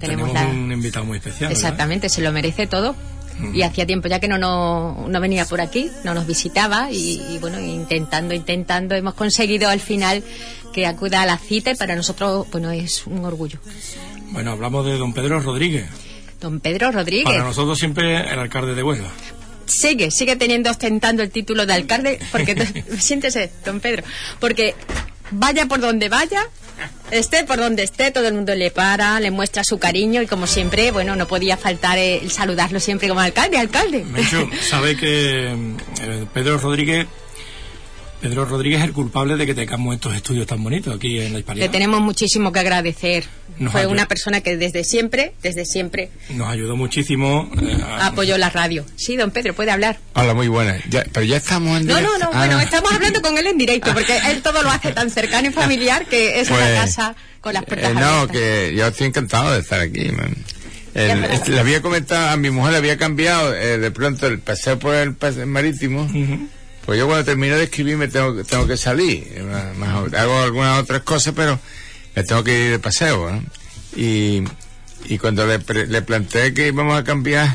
Tenemos un invitado muy especial. Exactamente, ¿verdad? Se lo merece todo. Y hacía tiempo ya que no venía por aquí, no nos visitaba y bueno, intentando, hemos conseguido al final que acuda a la cita y para nosotros, bueno, es un orgullo. Bueno, hablamos de don Pedro Rodríguez. Don Pedro Rodríguez. Para nosotros siempre el alcalde de Huelva. Sigue ostentando el título de alcalde, porque siéntese, don Pedro, porque vaya por donde vaya, esté por donde esté, todo el mundo le para, le muestra su cariño y como siempre, bueno, no podía faltar el saludarlo siempre como alcalde. Mencho, sabe que Pedro Rodríguez es el culpable de que tengamos estos estudios tan bonitos aquí en la Hispania. Le tenemos muchísimo que agradecer. Fue una persona que desde siempre nos ayudó muchísimo. Apoyó la radio. Sí, don Pedro, puede hablar. Hola, muy buenas. Pero ya estamos en directo. No, bueno, estamos hablando con él en directo, porque él todo lo hace tan cercano y familiar que es una casa con las puertas abiertas. No, que yo estoy encantado de estar aquí, man. Le había comentado, a mi mujer le había cambiado de pronto el paseo por el marítimo. Pues yo cuando termino de escribir me tengo que salir. Hago algunas otras cosas, pero me tengo que ir de paseo, ¿no? Y cuando le planteé que íbamos a cambiar,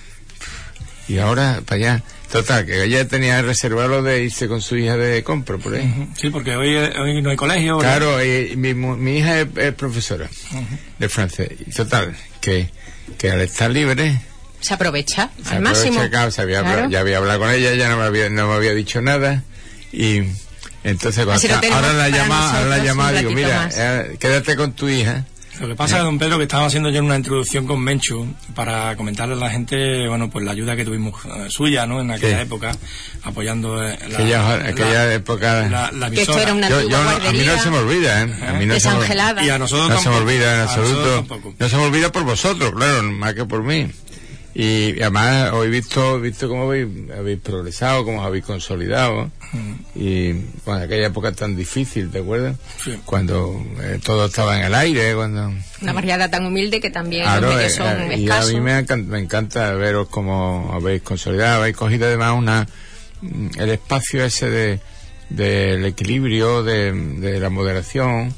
y ahora para allá, total, que ella tenía reservado lo de irse con su hija de compra por ahí. Sí, porque hoy no hay colegio. Claro, y mi hija es profesora de francés. Y total, que al estar libre... Se aprovecha al máximo. Claro, ya había hablado con ella, ella no me había dicho nada. Y entonces ahora la llamada digo, mira, quédate con tu hija. Lo que pasa es, don Pedro, que estaba haciendo yo una introducción con Menchu para comentarle a la gente, bueno, pues la ayuda que tuvimos suya, ¿no? En aquella época, apoyando aquella época. La que esto era una antigua guardería. A mí no se me olvida, A mí desangelada. Y a nosotros no tampoco. Se me olvida en absoluto. No se me olvida por vosotros, claro, más que por mí. Y además os he visto cómo habéis progresado, cómo os habéis consolidado. Y cuando aquella época tan difícil, ¿te acuerdas? Sí. Cuando todo estaba en el aire, una barriada tan humilde que también claro, los medios son escasos. Y a mí me encanta veros cómo habéis consolidado, habéis cogido además el espacio ese del equilibrio, de la moderación,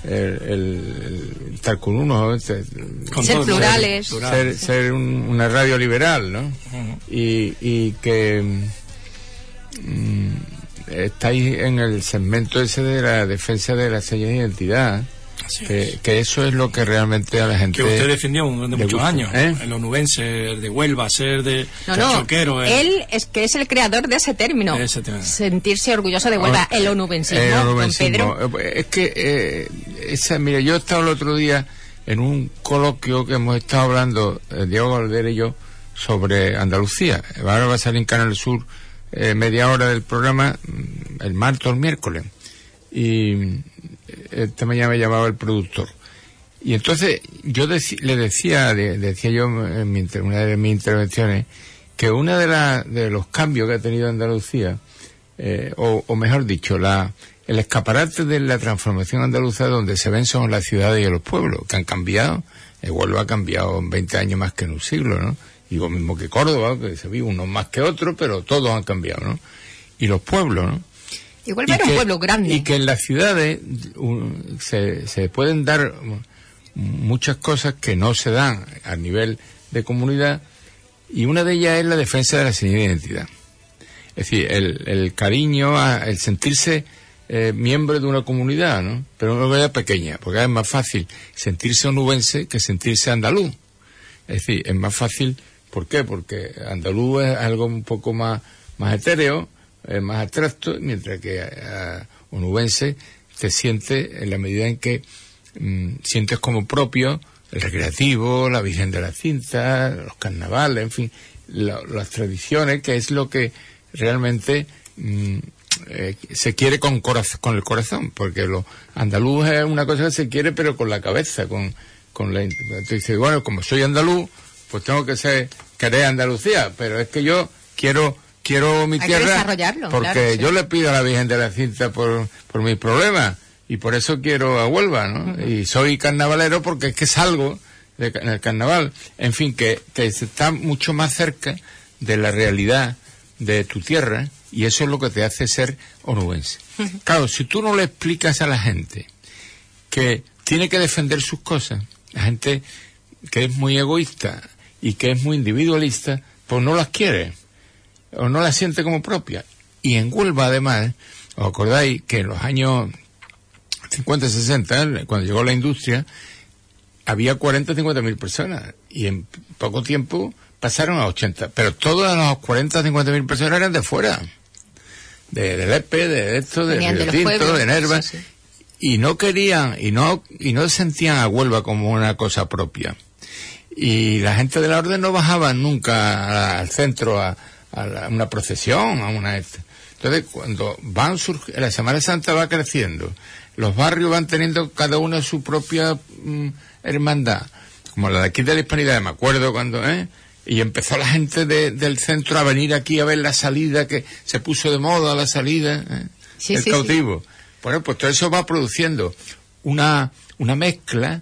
el estar con uno, ser plurales, ser una radio liberal, ¿no? Y que estáis en el segmento ese de la defensa de la señas de identidad, que eso es lo que realmente a la gente que usted defendió durante muchos años, el onubense, de Huelva, ser de choquero. Él es el creador de ese término, sentirse orgulloso de Huelva, el onubensismo, don Pedro. Es que mira, yo he estado el otro día en un coloquio que hemos estado hablando, Diego Valder y yo, sobre Andalucía. Ahora va a salir en Canal Sur media hora del programa, el martes o el miércoles, y esta mañana me llamaba el productor, y entonces yo le decía yo en una de mis intervenciones que una de los cambios que ha tenido Andalucía, o mejor dicho, el escaparate de la transformación andaluza, donde se ven son las ciudades y los pueblos que han cambiado. Huelva ha cambiado en 20 años más que en un siglo, ¿no? Y lo mismo que Córdoba, que se vive unos más que otros, pero todos han cambiado, ¿no? Y los pueblos, ¿no? Igual era un pueblo grande. Y que en las ciudades se pueden dar muchas cosas que no se dan a nivel de comunidad, y una de ellas es la defensa de la señal de identidad. Es decir, el cariño, el sentirse miembro de una comunidad, ¿no? Pero una comunidad pequeña, porque es más fácil sentirse onubense que sentirse andaluz. Es decir, es más fácil, ¿por qué? Porque andaluz es algo un poco más etéreo, más abstracto, mientras que onubense te siente en la medida en que sientes como propio el recreativo, la Virgen de la Cinta, los carnavales, en fin, las tradiciones, que es lo que realmente se quiere con el corazón, porque lo andaluz es una cosa que se quiere, pero con la cabeza, entonces dice, bueno, como soy andaluz, pues tengo que querer Andalucía, pero es que yo quiero mi tierra, porque claro, yo le pido a la Virgen de la Cinta por mis problemas, y por eso quiero a Huelva, ¿no? Y soy carnavalero porque es que salgo en el carnaval. En fin, que se está mucho más cerca de la realidad de tu tierra, y eso es lo que te hace ser onubense. Claro, si tú no le explicas a la gente que tiene que defender sus cosas, la gente que es muy egoísta y que es muy individualista, pues no las quiere o no las siente como propias. Y en Huelva, además, ¿os acordáis que en los años 50, 60, cuando llegó la industria, había 40, 50 mil personas y en poco tiempo pasaron a 80, pero todas las 40, 50 mil personas eran de fuera, de Lepe, de esto, de Río Tinto, de Nerva, sí. Y no querían y no sentían a Huelva como una cosa propia. Y la gente de la orden no bajaba nunca al centro a una procesión, a una... Entonces, cuando la Semana Santa va creciendo, los barrios van teniendo cada uno su propia hermandad, como la de aquí de la Hispanidad, me acuerdo cuando, y empezó la gente del centro a venir aquí a ver la salida, que se puso de moda la salida, el cautivo. Sí. Bueno, pues todo eso va produciendo una mezcla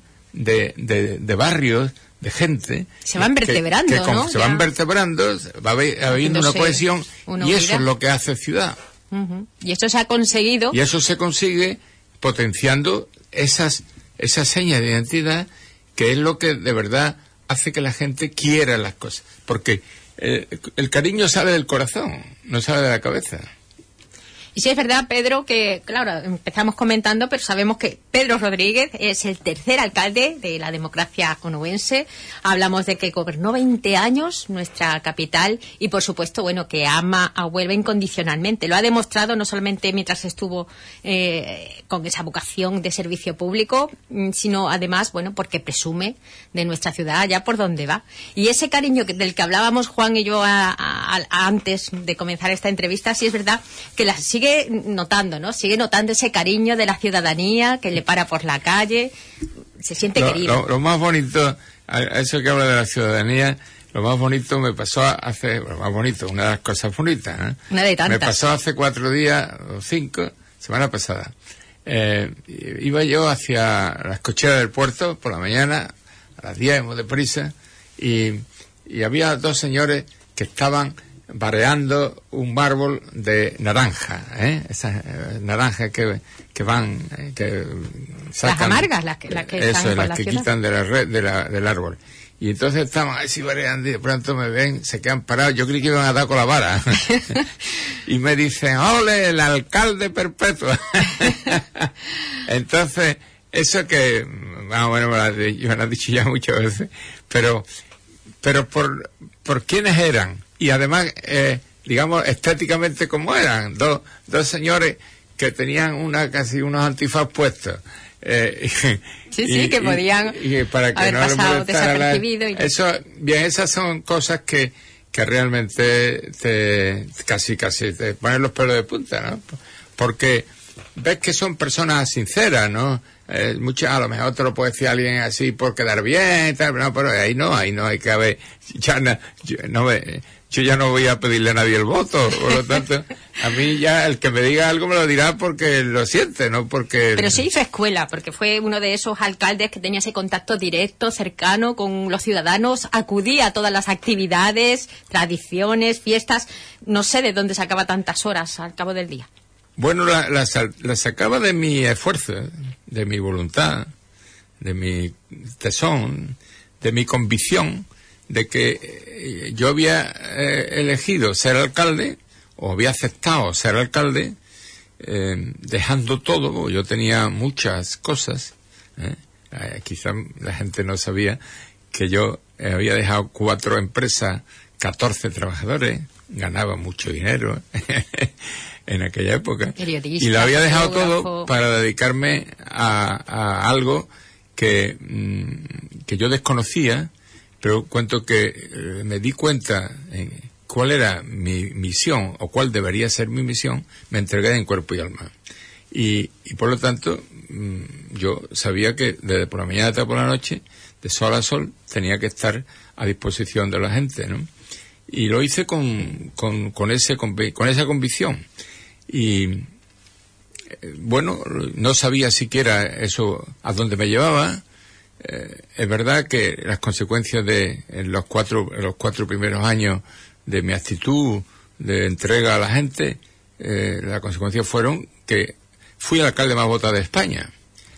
de barrios, de gente. Se van vertebrando, ¿no? Se van vertebrando, va habiendo una cohesión, y eso es lo que hace ciudad. Uh-huh. Y esto se ha conseguido. Y eso se consigue potenciando esas señas de identidad, que es lo que de verdad hace que la gente quiera las cosas. Porque el cariño sale del corazón, no sale de la cabeza. Y sí es verdad, Pedro, que, claro, empezamos comentando, pero sabemos que Pedro Rodríguez es el tercer alcalde de la democracia onubense. Hablamos de que gobernó 20 años nuestra capital y, por supuesto, bueno, que ama a Huelva incondicionalmente. Lo ha demostrado no solamente mientras estuvo con esa vocación de servicio público, sino además, bueno, porque presume de nuestra ciudad allá por donde va. Y ese cariño del que hablábamos Juan y yo antes de comenzar esta entrevista, sí es verdad que sigue notando, ¿no? Sigue notando ese cariño de la ciudadanía que le para por la calle, se siente querido. Lo más bonito, a eso que habla de la ciudadanía, lo más bonito me pasó una de las cosas bonitas, ¿eh? Una de tantas. Me pasó hace 4 días o 5, semana pasada. Iba yo hacia las cocheras del puerto por la mañana, a las 10, muy deprisa, y había 2 señores que estaban barreando un árbol de naranja, esas naranjas que van, que sacan, las amargas, las que eso, están las que quitan del árbol. Y entonces estaban así barreando y de pronto me ven, se quedan parados. Yo creí que iban a dar con la vara. Y me dicen, ¡ole, el alcalde perpetuo! Entonces, eso que, bueno, me lo han dicho ya muchas veces, pero por quiénes eran. Y además, digamos, estéticamente como eran. Dos señores que tenían casi unos antifaz puestos. Sí, que podían para que haber pasado desapercibido. Esas son cosas que realmente casi te ponen los pelos de punta, ¿no? Porque ves que son personas sinceras, ¿no? A lo mejor te lo puede decir alguien así por quedar bien, tal, no, pero ahí no hay que haber, yo ya no voy a pedirle a nadie el voto, por lo tanto, a mí ya el que me diga algo me lo dirá porque lo siente, no porque... Pero se hizo escuela, porque fue uno de esos alcaldes que tenía ese contacto directo, cercano con los ciudadanos, acudía a todas las actividades, tradiciones, fiestas, no sé de dónde sacaba tantas horas al cabo del día. Bueno, la sacaba de mi esfuerzo, de mi voluntad, de mi tesón, de mi convicción de que yo había elegido ser alcalde, o había aceptado ser alcalde, dejando todo. Yo tenía muchas cosas, quizá la gente no sabía que yo había dejado 4 empresas, 14 trabajadores, ganaba mucho dinero en aquella época, y lo había dejado todo para dedicarme a algo que yo desconocía, pero cuento que me di cuenta cuál era mi misión, o cuál debería ser mi misión, me entregué en cuerpo y alma. Y por lo tanto, yo sabía que desde por la mañana hasta por la noche, de sol a sol, tenía que estar a disposición de la gente, ¿no? Y lo hice con esa convicción. Y bueno, no sabía siquiera eso a dónde me llevaba. Es verdad que las consecuencias en los cuatro primeros años de mi actitud de entrega a la gente, las consecuencias fueron que fui el alcalde más votado de España.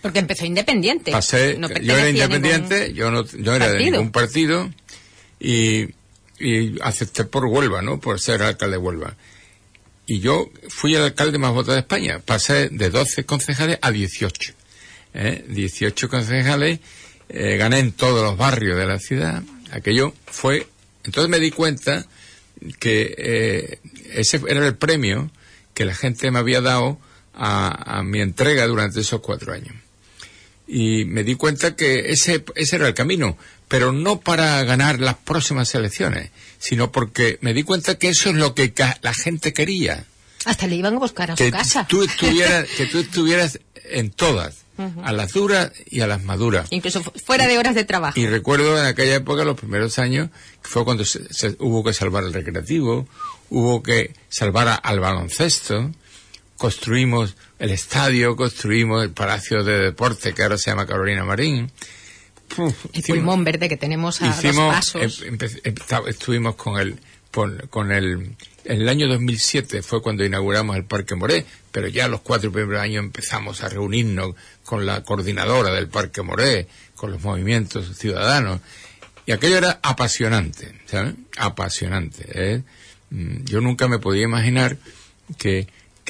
Porque empezó independiente. Yo era independiente, yo no era de ningún partido y acepté por Huelva, ¿no? Por ser alcalde de Huelva. Y yo fui el alcalde más votado de España. Pasé de 12 concejales a 18. 18 concejales, gané en todos los barrios de la ciudad. Aquello fue... Entonces me di cuenta que ese era el premio que la gente me había dado a mi entrega durante esos 4 años. Y me di cuenta que ese era el camino, pero no para ganar las próximas elecciones, sino porque me di cuenta que eso es lo que la gente quería. Hasta le iban a buscar a su casa. Que tú estuvieras en todas, a las duras y a las maduras. Incluso fuera de horas de trabajo. Y recuerdo en aquella época, los primeros años, que fue cuando hubo que salvar el recreativo, hubo que salvar al baloncesto, construimos el estadio, construimos el Palacio de Deporte, que ahora se llama Carolina Marín. El pulmón verde que tenemos a 2 pasos. Estuvimos en el año 2007 fue cuando inauguramos el Parque Moré, pero ya los 4 primeros años empezamos a reunirnos con la coordinadora del Parque Moré, con los movimientos ciudadanos, y aquello era apasionante, ¿sabes? Apasionante. Yo nunca me podía imaginar que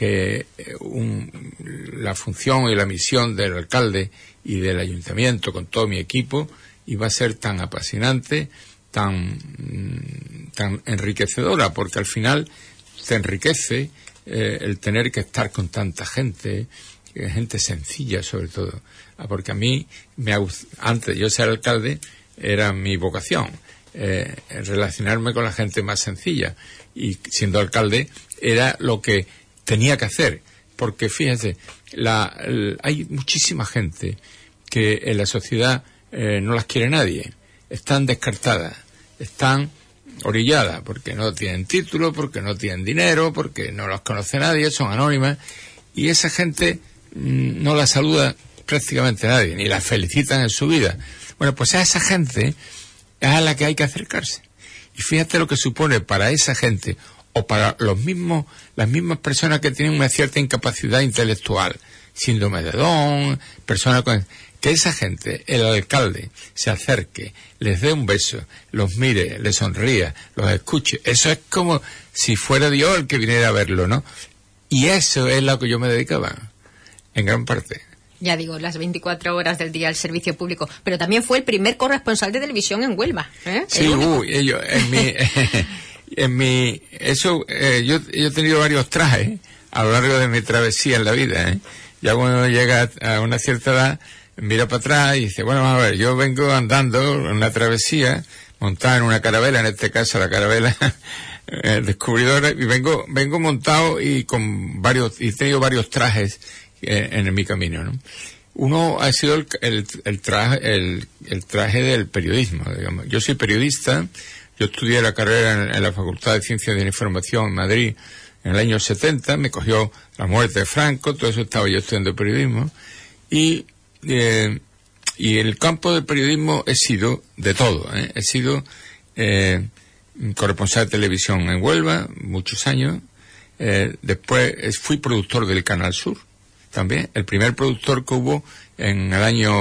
la función y la misión del alcalde y del ayuntamiento con todo mi equipo iba a ser tan apasionante, tan enriquecedora, porque al final te enriquece el tener que estar con tanta gente sencilla sobre todo, porque a mí antes de yo ser alcalde era mi vocación, relacionarme con la gente más sencilla, y siendo alcalde era lo que tenía que hacer, porque fíjense, hay muchísima gente que en la sociedad no las quiere nadie, están descartadas, están orilladas, porque no tienen título, porque no tienen dinero, porque no las conoce nadie, son anónimas, y esa gente no la saluda prácticamente nadie, ni la felicitan en su vida. Bueno, pues a esa gente es a la que hay que acercarse. Y fíjate lo que supone para esa gente, o para las mismas personas que tienen una cierta incapacidad intelectual, síndrome de Down, personas que esa gente, el alcalde, se acerque, les dé un beso, los mire, les sonría, los escuche. Eso es como si fuera Dios el que viniera a verlo, ¿no? Y eso es lo que yo me dedicaba, en gran parte. Ya digo, las 24 horas del día al servicio público. Pero también fue el primer corresponsal de televisión en Huelva, ¿eh? Sí, yo he tenido varios trajes a lo largo de mi travesía en la vida, ¿eh? Ya cuando llega a una cierta edad, mira para atrás y dice, bueno, a ver, yo vengo andando en una travesía, montada en una carabela, en este caso la carabela descubridora, y vengo montado y he tenido varios trajes en mi camino, ¿no? Uno ha sido el traje del periodismo, digamos. Yo soy periodista, yo estudié la carrera en la Facultad de Ciencias de la Información en Madrid en el año 70, me cogió la muerte de Franco, todo eso estaba yo estudiando periodismo, y en el campo del periodismo he sido de todo, ¿eh? He sido corresponsal de televisión en Huelva, muchos años, después fui productor del Canal Sur, también, el primer productor que hubo en el año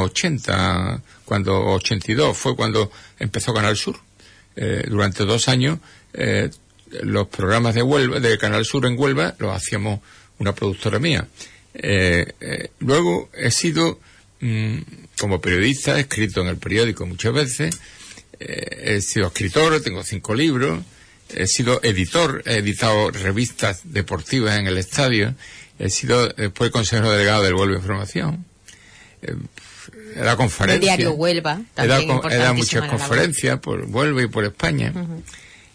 82, fue cuando empezó Canal Sur. Durante 2 años, los programas de Canal Sur en Huelva los hacíamos una productora mía. Luego he sido, como periodista, he escrito en el periódico muchas veces, he sido escritor, tengo 5 libros, he sido editor, he editado revistas deportivas en el estadio, he sido después consejero delegado del Huelva Información, he dado conferencias. El diario Huelva, también he dado muchas conferencias por Huelva y por España. Uh-huh.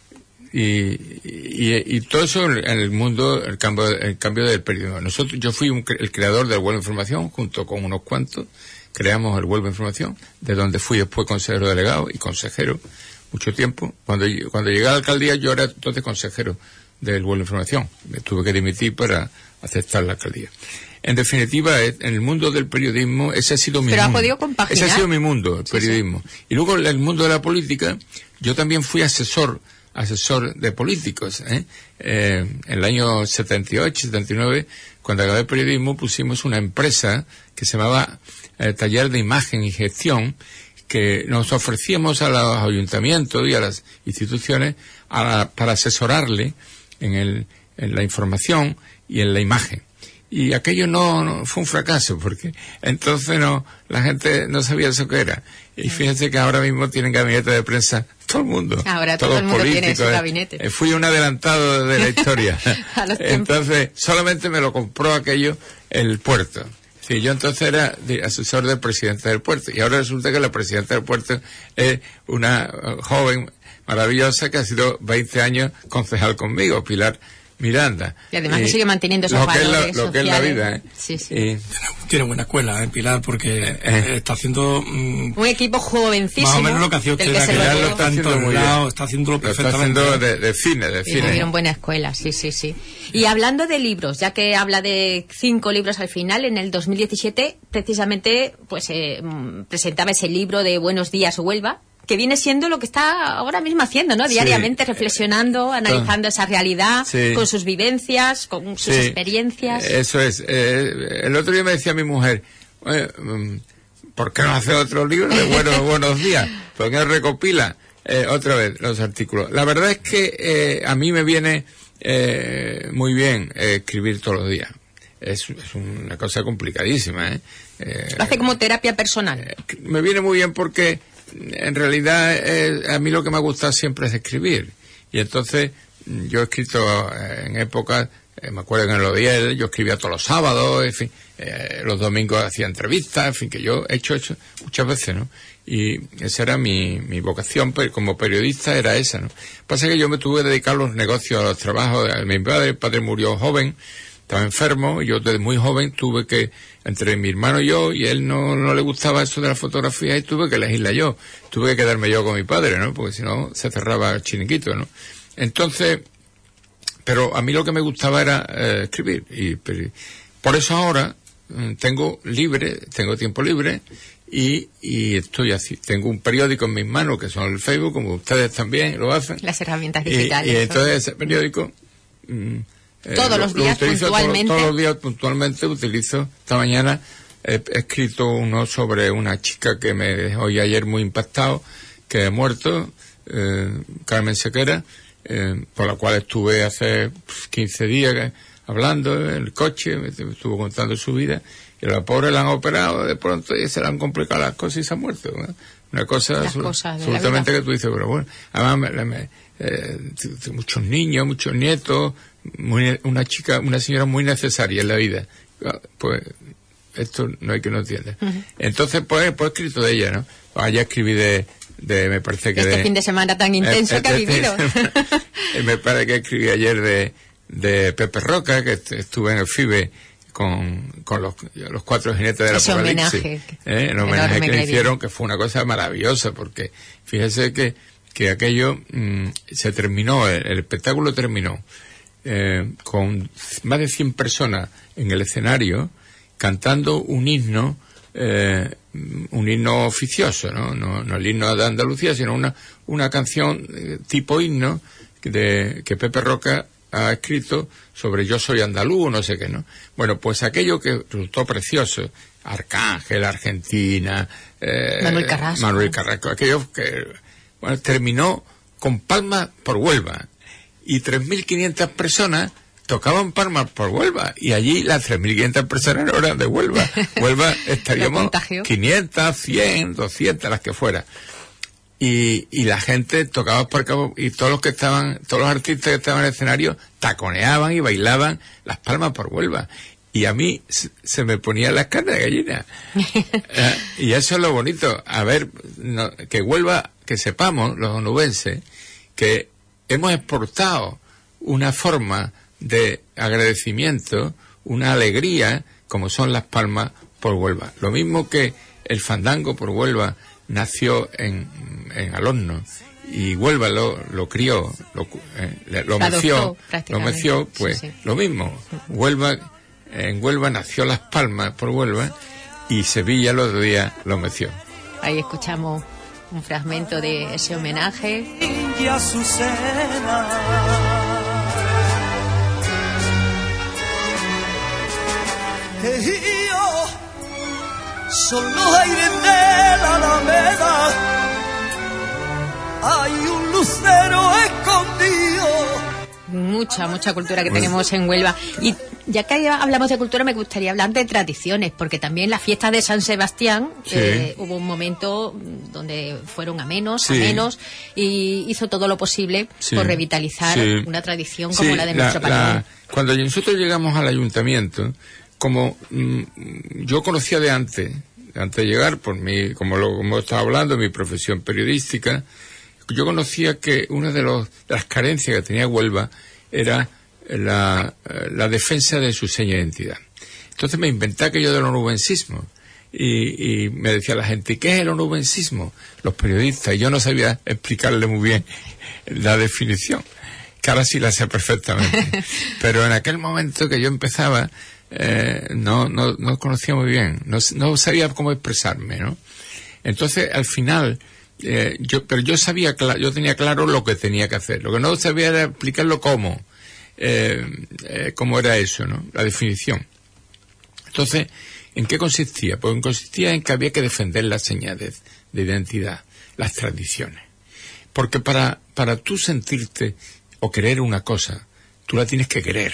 Y todo eso en el mundo, el cambio del periodismo. Yo fui el creador del Huelva Información, junto con unos cuantos, creamos el Huelva Información, de donde fui después consejero delegado y consejero mucho tiempo. Cuando llegué a la alcaldía, yo era entonces consejero del Huelva Información. Me tuve que dimitir para aceptar la alcaldía. En definitiva, en el mundo del periodismo, ese ha sido mi mundo. Pero ha podido compaginar. Ese ha sido mi mundo, el periodismo. Sí. Y luego, en el mundo de la política, yo también fui asesor asesor de políticos. En el año 78, 79, cuando acabé periodismo, pusimos una empresa que se llamaba Taller de Imagen y Gestión, que nos ofrecíamos a los ayuntamientos y a las instituciones para asesorarle en la información y en la imagen. Y aquello no fue un fracaso, porque entonces la gente no sabía eso que era. Y fíjense que ahora mismo tienen gabinete de prensa todo el mundo. Ahora todo el mundo tiene su gabinete. Fui un adelantado de la historia. Entonces, solamente me lo compró aquello el puerto. Sí, yo entonces era asesor del presidente del puerto, y ahora resulta que la presidenta del puerto es una joven maravillosa que ha sido 20 años concejal conmigo, Pilar Miranda. Y además que sigue manteniendo esos valores lo que es la vida, Sí, sí. Tiene buena escuela, Pilar, porque está haciendo un equipo jovencísimo. Más o menos lo que hacía usted, está haciéndolo perfectamente. Está haciendo de cine. Tuvieron buena escuela, sí. Y hablando de libros, ya que habla de 5 libros al final, en el 2017 precisamente pues presentaba ese libro de Buenos días Huelva, que viene siendo lo que está ahora mismo haciendo, ¿no? Diariamente reflexionando, analizando esa realidad, con sus vivencias, con sus experiencias. Eso es. El otro día me decía mi mujer, ¿por qué no hace otro libro de buenos días? ¿Por qué no recopila otra vez los artículos? La verdad es que a mí me viene muy bien escribir todos los días. Es una cosa complicadísima, Lo hace como terapia personal. Me viene muy bien porque en realidad a mí lo que me gusta siempre es escribir, y entonces yo he escrito en épocas, me acuerdo que en los días yo escribía todos los sábados, en fin, los domingos hacía entrevistas, en fin, que yo he hecho muchas veces, ¿no? Y esa era mi vocación como periodista, era esa, ¿no? Pasa que yo me tuve que dedicar a los negocios, a los trabajos. Mi padre murió joven, estaba enfermo, y yo desde muy joven tuve que, entre mi hermano y yo, y él no le gustaba eso de la fotografía, y tuve que elegirla yo. Tuve que quedarme yo con mi padre, ¿no? Porque si no, se cerraba el chiringuito, ¿no? Entonces, pero a mí lo que me gustaba era escribir. Y por eso ahora tengo tiempo libre, y estoy así. Tengo un periódico en mis manos, que son el Facebook, como ustedes también lo hacen. Las herramientas digitales. Y entonces ese periódico... todos los días puntualmente. Todos los días puntualmente utilizo. Esta mañana he escrito uno sobre una chica que me dejó ayer muy impactado, que ha muerto, Carmen Sequera, por la cual estuve hace 15 días hablando en el coche, me estuvo contando su vida, y a la pobre la han operado de pronto y se le han complicado las cosas y se ha muerto, ¿no? Una cosa absolutamente que tú dices, pero bueno, además muchos niños, muchos nietos, una señora muy necesaria en la vida. Pues esto no hay que no entienda. Entonces, pues he escrito de ella, ¿no? Ayer escribí me parece que fin de semana tan intenso que ha vivido. Me parece que escribí ayer de Pepe Roca, que estuve en el FIBE con los 4 jinetes del Apocalipsis, el homenaje que le hicieron, que fue una cosa maravillosa, porque fíjese que aquello se terminó, el espectáculo terminó con más de 100 personas en el escenario cantando un himno oficioso, no el himno de Andalucía, sino una canción tipo himno que Pepe Roca ha escrito sobre Yo soy andaluz, no sé qué, ¿no? Bueno, pues aquello que resultó precioso, Arcángel, Argentina, Manuel Carrasco, aquello que, bueno, terminó con palmas por Huelva, y 3.500 personas tocaban palmas por Huelva, y allí las 3.500 personas no eran de Huelva. Huelva estaríamos 500, 100, 200, las que fuera. Y la gente tocaba por cabo, y todos los artistas que estaban en el escenario taconeaban y bailaban las palmas por Huelva. Y a mí se me ponía las carnes de gallina. Y eso es lo bonito. A ver, que Huelva, que sepamos, los onubenses, que hemos exportado una forma de agradecimiento, una alegría, como son las palmas por Huelva. Lo mismo que el fandango por Huelva nació en Alorno, y Huelva lo crió, lo meció, pues sí. Lo mismo. En Huelva nació Las Palmas por Huelva, y Sevilla los otro día lo meció. Ahí escuchamos un fragmento de ese homenaje. y Azucena. Son los aires de la Alameda, hay un lucero escondido. Mucha cultura que tenemos en Huelva. Y ya que hablamos de cultura, me gustaría hablar de tradiciones, porque también la fiesta de San Sebastián, hubo un momento donde fueron a menos, y hizo todo lo posible por revitalizar una tradición como la de nuestro país. Cuando nosotros llegamos al ayuntamiento, como yo conocía de antes de llegar, por mí, como estaba hablando, mi profesión periodística, yo conocía que una de las carencias que tenía Huelva era la defensa de su seña de identidad. Entonces me inventé aquello del onubensismo y me decía la gente, ¿y qué es el onubensismo? Los periodistas, y yo no sabía explicarle muy bien la definición, que ahora sí la sé perfectamente. Pero en aquel momento que yo empezaba, no conocía muy bien, no sabía cómo expresarme, ¿no? Entonces, al final, yo tenía claro lo que tenía que hacer. Lo que no sabía era explicarlo cómo era eso, ¿no? La definición. Entonces, ¿en qué consistía? Pues consistía en que había que defender las señales de identidad, las tradiciones. Porque para tú sentirte o querer una cosa, tú la tienes que querer.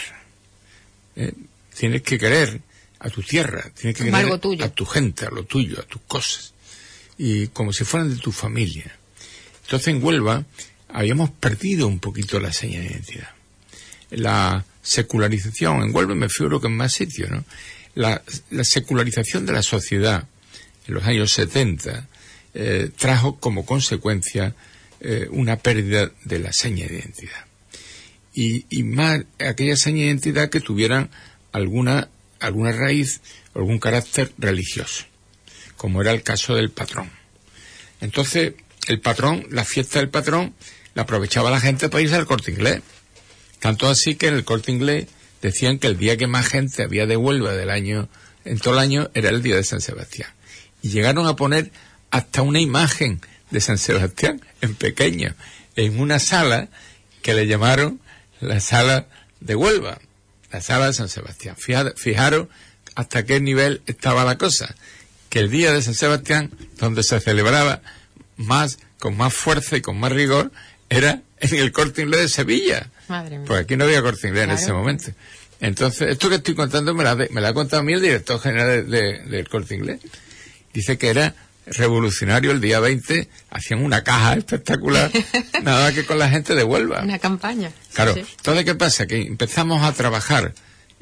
Tienes que querer a tu tierra, tienes que querer a tu gente, a lo tuyo, a tus cosas. Y como si fueran de tu familia. Entonces en Huelva habíamos perdido un poquito la seña de identidad. La secularización, en Huelva me figuro que en más sitios, ¿no? La secularización de la sociedad en los años 70 trajo como consecuencia una pérdida de la seña de identidad. Y más aquella seña de identidad que tuvieran alguna raíz o algún carácter religioso, como era el caso del patrón. Entonces, la fiesta del patrón, la aprovechaba la gente para irse al Corte Inglés. Tanto así que en el Corte Inglés decían que el día que más gente había de Huelva en todo el año, era el día de San Sebastián. Y llegaron a poner hasta una imagen de San Sebastián, en pequeño, en una sala que le llamaron la sala de Huelva, la sala de San Sebastián. Fijaros hasta qué nivel estaba la cosa, que el día de San Sebastián, donde se celebraba con más fuerza y con más rigor, era en el Corte Inglés de Sevilla. Madre mía. Pues aquí no había Corte Inglés en ese momento. Entonces, esto que estoy contando me lo ha contado a mí el director general del Corte Inglés. Dice que era revolucionario el día 20, hacían una caja espectacular, nada que con la gente de Huelva. Una campaña. Claro. Sí. Entonces, ¿qué pasa? Que empezamos a trabajar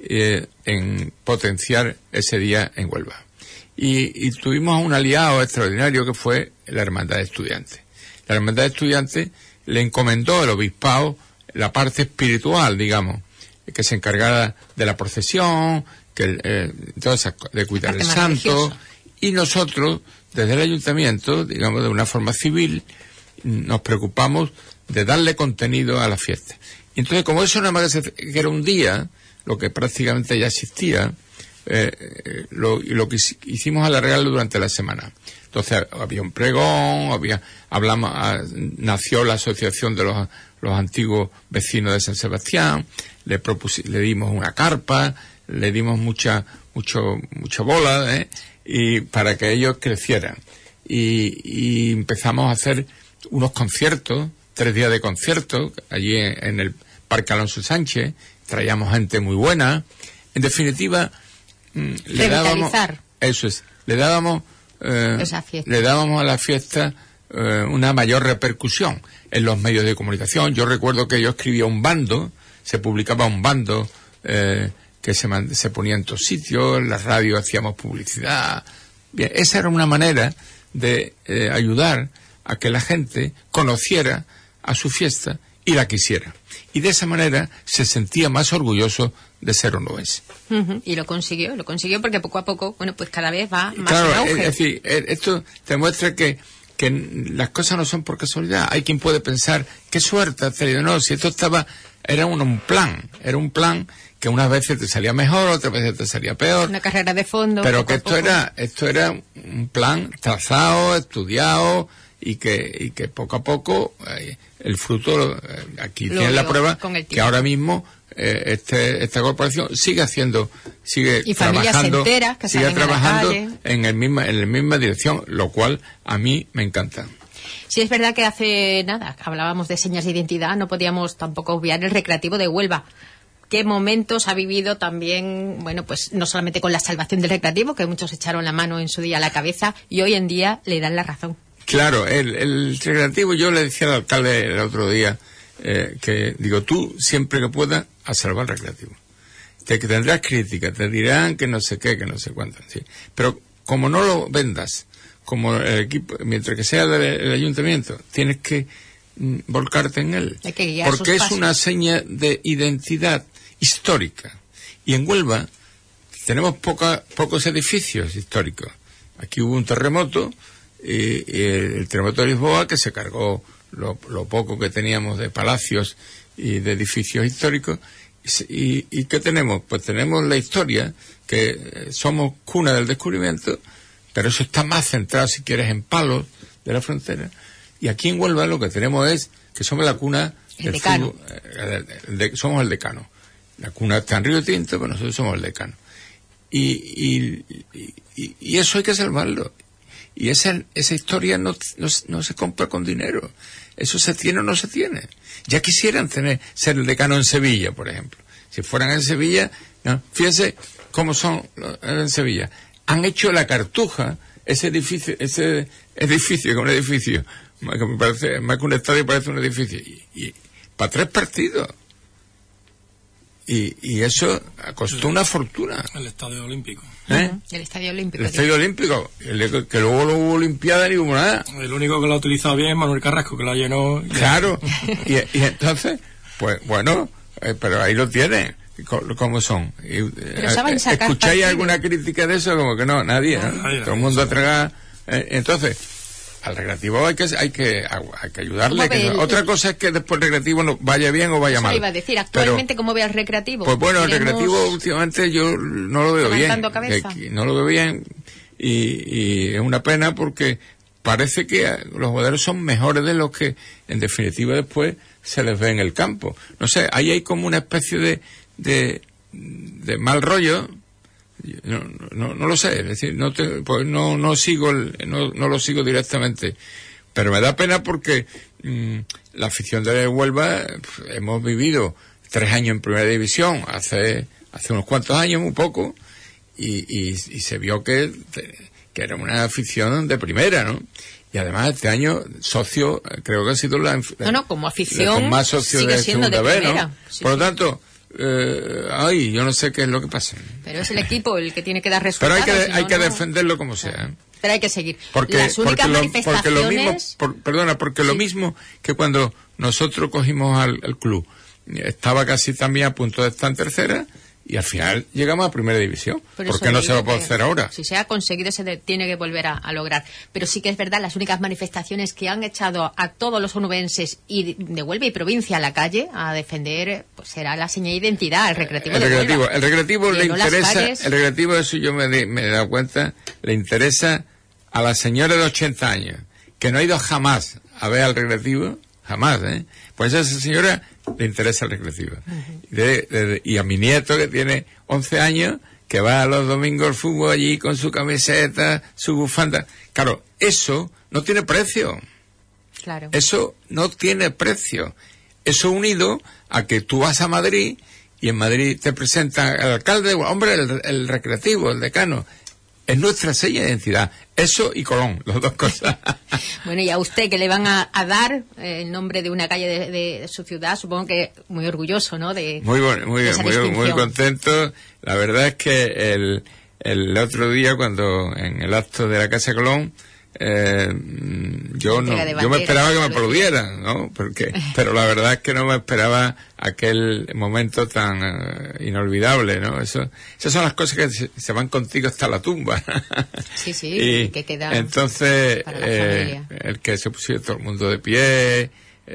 en potenciar ese día en Huelva. Y tuvimos un aliado extraordinario que fue la Hermandad de Estudiantes. La Hermandad de Estudiantes le encomendó al obispado la parte espiritual, digamos, que se encargara de la procesión, de cuidar el santo. Religioso. Y nosotros, desde el ayuntamiento, digamos, de una forma civil, nos preocupamos de darle contenido a la fiesta. Y entonces, como eso nada más que era un día, lo que prácticamente ya existía, lo que hicimos alargarlo durante la semana. Entonces había un pregón, nació la asociación de los antiguos vecinos de San Sebastián, le dimos una carpa, le dimos mucha bola, y para que ellos crecieran. Y empezamos a hacer unos conciertos, 3 días de conciertos, allí en el Parque Alonso Sánchez, traíamos gente muy buena. En definitiva, le dábamos a la fiesta una mayor repercusión en los medios de comunicación. Yo recuerdo que yo escribía un bando, se publicaba un bando que se ponía en todos sitios, en la radio hacíamos publicidad. Bien, esa era una manera de ayudar a que la gente conociera a su fiesta y la quisiera. Y de esa manera se sentía más orgulloso de ser onubense. Y lo consiguió porque poco a poco, bueno, pues cada vez va más en auge. Es decir, esto demuestra que las cosas no son por casualidad. Hay quien puede pensar, qué suerte ha tenido. No, si esto era un plan que unas veces te salía mejor, otras veces te salía peor. Una carrera de fondo. Pero que esto era un plan trazado, estudiado, y que poco a poco el fruto, aquí Lo tienen la veo prueba con el que tiempo. ahora mismo esta corporación sigue Y familias trabajando, enteras que sigue salen a la trabajando calle. en la misma dirección, lo cual a mí me encanta. Sí, es verdad que hace nada hablábamos de señas de identidad, no podíamos tampoco obviar el Recreativo de Huelva. ¿Qué momentos ha vivido también, bueno, pues no solamente con la salvación del Recreativo, que muchos echaron la mano en su día a la cabeza, y hoy en día le dan la razón? Claro, el recreativo, yo le decía al alcalde el otro día, que digo, tú siempre que puedas a salvar el recreativo. Que tendrás críticas, te dirán que no sé qué, que no sé cuánto, ¿sí? Pero como no lo vendas, como el equipo, mientras que sea del ayuntamiento, tienes que volcarte en él. Hay que guiar porque sus es pasos. una seña de identidad histórica. Y en Huelva tenemos pocos edificios históricos. Aquí hubo un terremoto, y el terremoto de Lisboa, que se cargó lo poco que teníamos de palacios y de edificios históricos. ¿Y qué tenemos? Pues tenemos la historia, que somos cuna del descubrimiento, pero eso está más centrado, si quieres, en Palos de la frontera. Y aquí en Huelva lo que tenemos es que somos la cuna del decano. fútbol, somos el decano. La cuna está en Río Tinto, pero nosotros somos el decano. Y eso hay que salvarlo. Y esa historia no se compra con dinero. Eso se tiene o no se tiene. Ya quisieran ser el decano en Sevilla, por ejemplo. Si fueran en Sevilla, no. Fíjense cómo son en Sevilla. Han hecho la Cartuja, ese edificio, que es un edificio, que me parece, más que un estadio parece un edificio, y para 3 partidos. Y eso costó una fortuna. El Estadio Olímpico. El Estadio Olímpico. El Estadio Olímpico, que luego no hubo Olimpiada ni hubo nada. El único que lo ha utilizado bien es Manuel Carrasco, que la llenó. Claro, y entonces, pues bueno, pero ahí lo tienen, ¿cómo son? saben sacar ¿Escucháis partido. alguna crítica de eso? Como que no, nadie, ¿no? Nadie, Todo el mundo traga. Entonces, al recreativo hay que ayudarle. Otra cosa es que después el recreativo no vaya bien o vaya Eso mal. iba a decir, actualmente, ¿cómo ve al Recreativo? Pues bueno, el ¿Iremos recreativo últimamente yo no lo veo bien. levantando cabeza? No lo veo bien y es una pena porque parece que los jugadores son mejores de los que en definitiva después se les ve en el campo. No sé, ahí hay como una especie de mal rollo. No lo sé, es decir, no lo sigo directamente, pero me da pena porque la afición de Huelva, hemos vivido 3 años en primera división hace unos cuantos años, muy poco, y se vio que era una afición de primera, ¿no? Y además este año socio, creo que ha sido como afición con más socios sigue de siendo segunda de vez, primera. ¿no? Sí, Por lo sí. tanto, yo no sé qué es lo que pasa. Pero es el equipo el que tiene que dar Pero resultados. hay que defenderlo como sea. Pero hay que seguir. Porque Las únicas manifestaciones... lo mismo que cuando nosotros cogimos al club, estaba casi también a punto de estar en tercera, y al final llegamos a primera división. Por ¿Por eso qué no se digo lo puede que hacer ahora? Si se ha conseguido, tiene que volver a lograr. Pero sí que es verdad, las únicas manifestaciones que han echado a todos los onubenses y de Huelva y provincia a la calle a defender, pues será la señal de identidad, el recreativo de Huelva. El recreativo le Llenó las interesa, calles. el recreativo, eso yo me he dado cuenta, le interesa a la señora de 80 años, que no ha ido jamás a ver al recreativo, jamás, pues a esa señora le interesa el recreativo. Y a mi nieto, que tiene 11 años, que va a los domingos al fútbol allí con su camiseta, su bufanda. Claro, eso no tiene precio. Claro. Eso no tiene precio. Eso unido a que tú vas a Madrid y en Madrid te presenta el alcalde, hombre, el recreativo, el decano. Es nuestra seña de identidad. Eso y Colón, las dos cosas. Bueno, y a usted que le van a dar el nombre de una calle de su ciudad, supongo que muy orgulloso, ¿no? Muy contento. La verdad es que el otro día, cuando en el acto de la Casa Colón, yo me esperaba que me aplaudieran, ¿no? Pero la verdad es que no me esperaba aquel momento tan inolvidable, ¿no? Esas son las cosas que se van contigo hasta la tumba. Sí, y que quedan entonces para la familia. el que se pusiera todo el mundo de pie,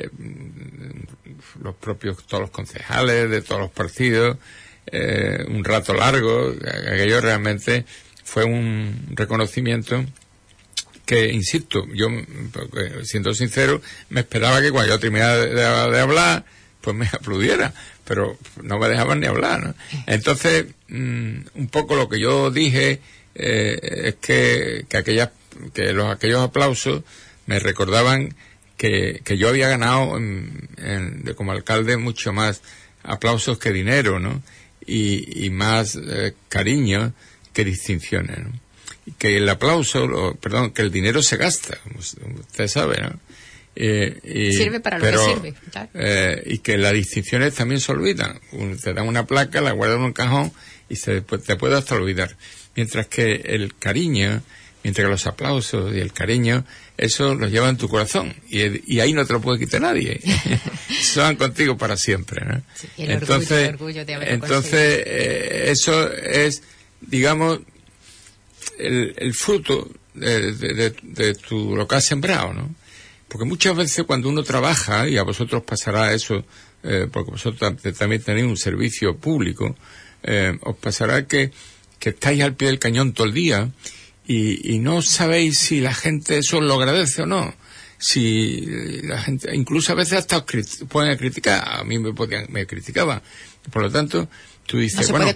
todos los concejales de todos los partidos, un rato largo, aquello realmente fue un reconocimiento que insisto, yo, siendo sincero, me esperaba que cuando yo terminara de hablar, pues me aplaudiera, pero no me dejaban ni hablar, ¿no? Entonces, un poco lo que yo dije es que aquellos aplausos me recordaban que yo había ganado como alcalde mucho más aplausos que dinero, ¿no? Y más cariño que distinciones, ¿no? Y que el aplauso, que el dinero se gasta, como usted sabe, ¿no? Sirve para lo que sirve, claro. Y que las distinciones también se olvidan. Te dan una placa, la guardan en un cajón y te puede hasta olvidar. Mientras que el cariño, mientras que los aplausos y el cariño, eso los lleva en tu corazón. Y ahí no te lo puede quitar nadie. Se van contigo para siempre, ¿no? Sí, el orgullo de haberlo entonces eso es, digamos, el fruto de lo que has sembrado, ¿no? Porque muchas veces cuando uno trabaja, y a vosotros pasará eso, porque vosotros también tenéis un servicio público, os pasará que estáis al pie del cañón todo el día y no sabéis si la gente eso lo agradece o no. Si la gente, incluso a veces hasta os pueden criticar, a mí me criticaban. Por lo tanto, tú dices, a lo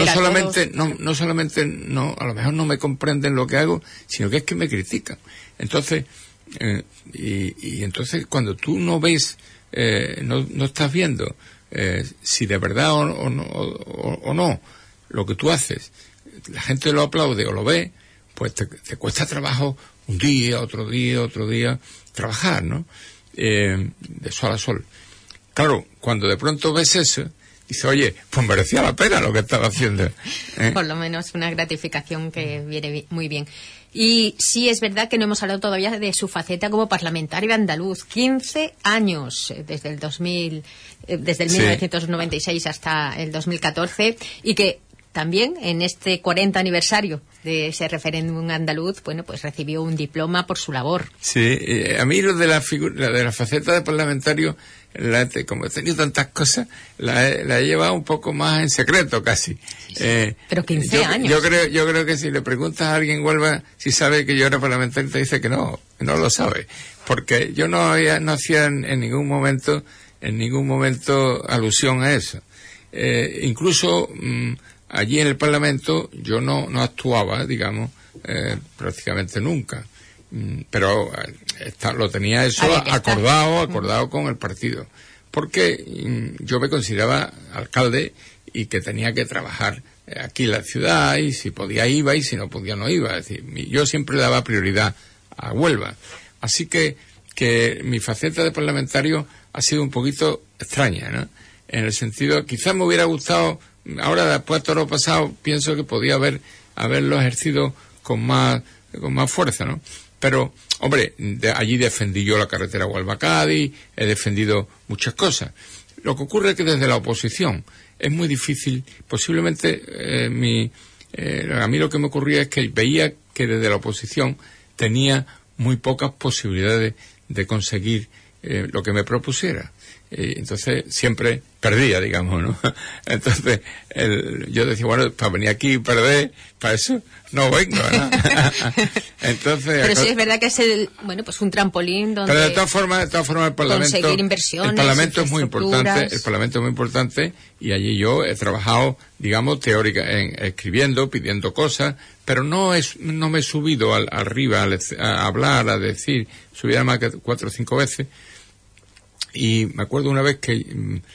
mejor no me comprenden lo que hago, sino que es que me critican. Entonces, y entonces cuando tú no ves, no estás viendo si de verdad o no lo que tú haces, la gente lo aplaude o lo ve, pues te cuesta trabajo un día, otro día, trabajar, ¿no? De sol a sol. Claro, cuando de pronto ves eso, dices, oye, pues merecía la pena lo que estaba haciendo. Por lo menos una gratificación que viene muy bien. Y sí es verdad que no hemos hablado todavía de su faceta como parlamentario andaluz. 15 años, desde el 1996 hasta el 2014, y que también en este 40 aniversario de ese referéndum andaluz, bueno, pues recibió un diploma por su labor. Sí, a mí lo de la faceta de parlamentario, como he tenido tantas cosas, la he llevado un poco más en secreto casi. Pero 15 años. Yo creo que si le preguntas a alguien en Huelva si sabe que yo era parlamentario, te dice que no lo sabe. Porque yo no hacía en ningún momento alusión a eso. Incluso allí en el Parlamento yo no actuaba, digamos, prácticamente nunca. Pero lo tenía eso acordado con el partido. Porque yo me consideraba alcalde y que tenía que trabajar aquí en la ciudad, y si podía iba y si no podía no iba. Es decir, yo siempre daba prioridad a Huelva. Así que mi faceta de parlamentario ha sido un poquito extraña, ¿no? En el sentido, quizás me hubiera gustado, ahora después de todo lo pasado, pienso que podía haberlo ejercido con más fuerza, ¿no? Pero, hombre, allí defendí yo la carretera Huelva-Cádiz, he defendido muchas cosas. Lo que ocurre es que desde la oposición es muy difícil, posiblemente a mí lo que me ocurría es que veía que desde la oposición tenía muy pocas posibilidades de conseguir lo que me propusiera. Entonces siempre perdía, digamos, ¿no? Entonces yo decía, bueno, para venir aquí y perder, para eso no vengo, ¿no? Entonces, pero sí es verdad que es pues un trampolín donde, pero de todas formas el Parlamento, conseguir inversiones, el Parlamento es muy importante, y allí yo he trabajado, digamos, escribiendo, pidiendo cosas, pero no me he subido arriba a hablar, a decir, subí más que 4 o 5 veces. Y me acuerdo una vez que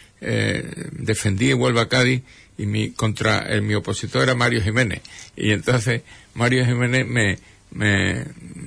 defendí Huelva Cádiz y mi opositor era Mario Jiménez, y entonces Mario Jiménez me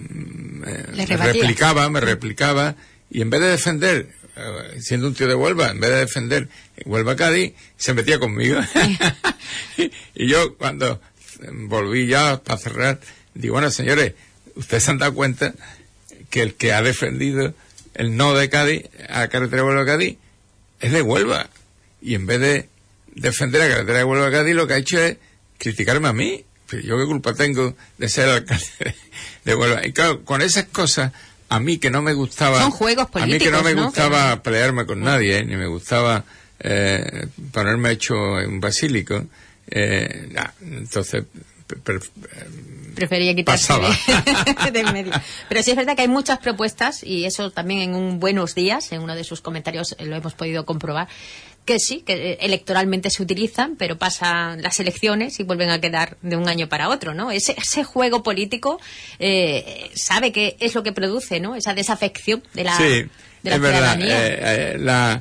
replicaba, y en vez de defender, siendo un tío de Huelva, en vez de defender Huelva Cádiz, se metía conmigo. Y yo, cuando volví ya para cerrar, digo, bueno, señores, ustedes se han dado cuenta que el que ha defendido el no de Cádiz a la carretera de Huelva-Cádiz es de Huelva, y en vez de defender la carretera de Huelva-Cádiz lo que ha hecho es criticarme a mí. Pero yo qué culpa tengo de ser alcalde de Huelva. Y claro, con esas cosas, a mí que no me gustaba, son juegos políticos, a mí que no me gustaba, ¿no? Pelearme con nadie, ni me gustaba ponerme hecho en un basílico, entonces prefería quitarse de en medio. Pero sí es verdad que hay muchas propuestas, y eso también en un Buenos Días, en uno de sus comentarios lo hemos podido comprobar, que sí, que electoralmente se utilizan, pero pasan las elecciones y vuelven a quedar de un año para otro, ¿no? Ese juego político sabe que es lo que produce, ¿no? Esa desafección de la, sí, de la ciudadanía.